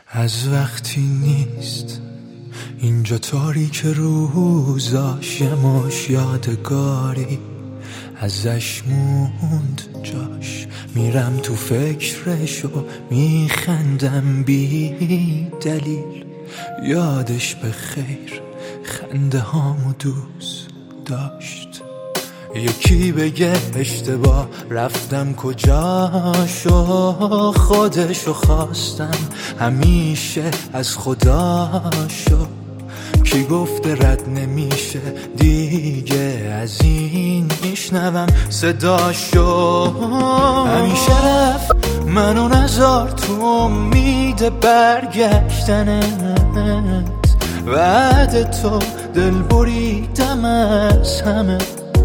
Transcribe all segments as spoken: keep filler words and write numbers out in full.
از وقتی نیست اینجا تاریک روزاش، یه مش یادگاری ازش موند جاش. میرم تو فکرش و میخندم بی دلیل، یادش به خیر خنده هامو دوست داشت. یکی بگه اشتباه رفتم کجاشو، خودشو خواستم همیشه از خداشو. کی گفته رد نمیشه دیگه از این میشنوم صداشو. همیشه رفت منو نذار تو امید برگشتنت، بعد تو دل بریدم از همه.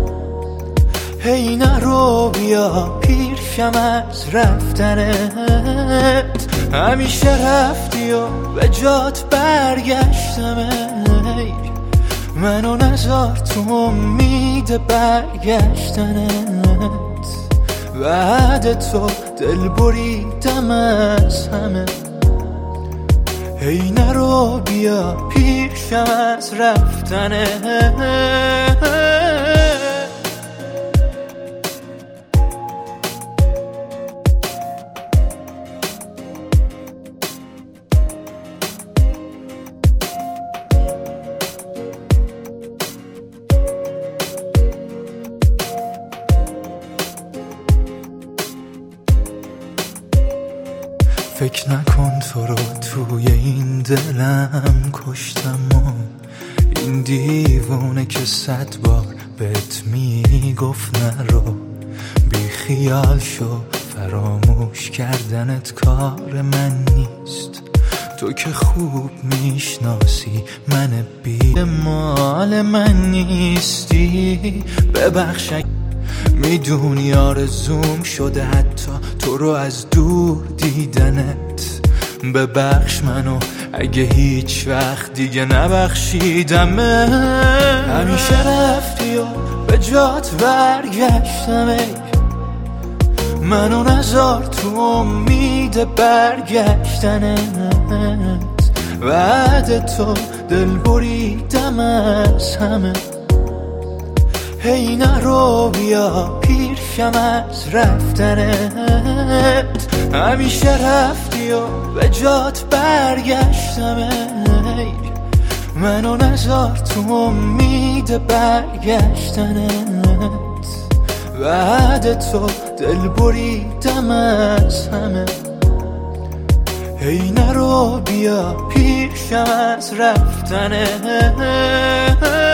هی نرو بیا پیرشم از رفتنت، همیشه رفتی و به جات برگشتم. ای منو نذار تو امید برگشتنت، بعد تو دل بریدم از همه. هی نرو بیا پیرشم از رفتنت. فکر نکن تو رو توی این دلم کشتم و این دیوونه که صد بار بهت میگفت نرو. بی خیال شو، فراموش کردنت کار من نیست. تو که خوب میشناسی من بی مال من نیستی. ببخش میدونی آرزوم شده حتی تو رو از دور دیدنت. ببخش منو اگه هیچ وقت دیگه نبخشیدم. همیشه رفتی و به جات برگشتم. ای منو نذار تو امید برگشتنت، بعد تو دل بریدم از همه. هی نرو بیا پیرشم از رفتنت، همیشه رفتی و به جات برگشتم. ای منو نذار تو امید برگشتنت، بعد تو دل بریدم از همه. هی نرو بیا پیرشم از رفتنت.